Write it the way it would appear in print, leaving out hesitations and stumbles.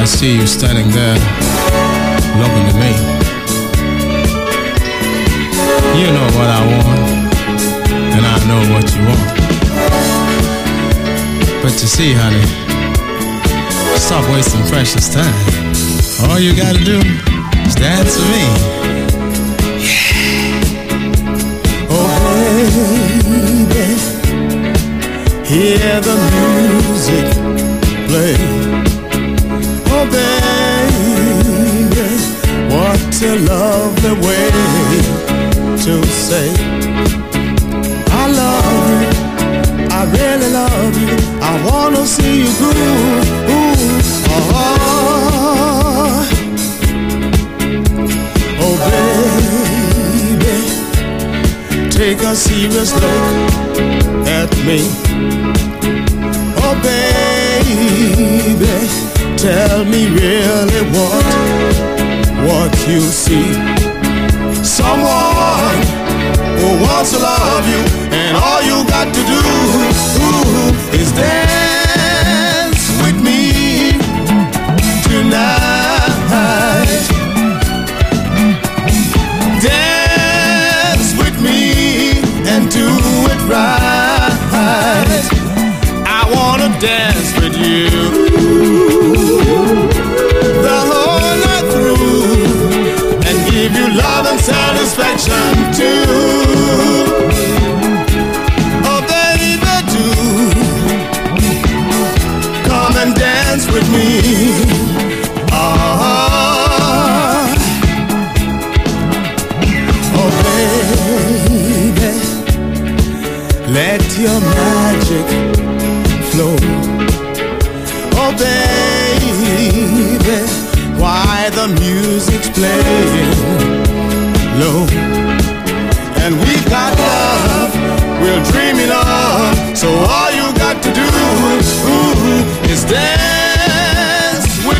I see you standing there looking at me. You know what I want, and I know what you want. But you see, honey, stop wasting precious time. All you gotta do is dance with me. Yeah. Oh, baby, hear the music play. Oh, baby, what a lovely way to say I love you, I really love you, I wanna see you groove. Oh, oh baby, take a serious look at me. Oh baby, tell me really what you see. Someone who wants to love you, and all you got to do is dance with me tonight. Dance with me and do it right. I wanna dance with you the whole night through, and give you love and satisfaction too. Oh baby, do come and dance with me. Oh baby, let your magic flow. Oh baby, why the music's playing low, and we got love we're dreaming of, so all